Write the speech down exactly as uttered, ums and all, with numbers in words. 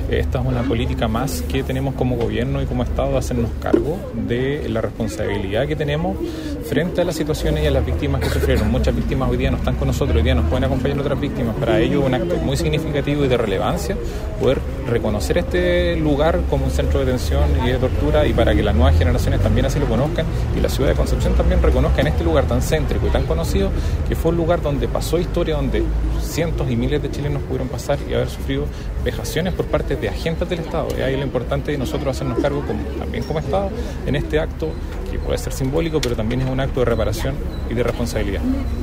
esta es una política más que tenemos como gobierno y como Estado de hacernos cargo de la responsabilidad que tenemos frente a las situaciones y a las víctimas que sufrieron. Muchas víctimas hoy día no están con nosotros, hoy día nos pueden acompañar otras víctimas. Para ello es un acto muy significativo y de relevancia poder reconocer este lugar como un centro de detención y de tortura, y para que las nuevas generaciones también así lo conozcan y la ciudad de Concepción también reconozca en este lugar tan céntrico y tan conocido que fue un lugar donde pasó historia, donde cientos y miles de chilenos pudieron pasar y haber sufrido vejaciones por parte de agentes del Estado. Y ahí lo importante de nosotros hacernos cargo como, también como Estado en este acto que puede ser simbólico, pero también es un acto de reparación y de responsabilidad.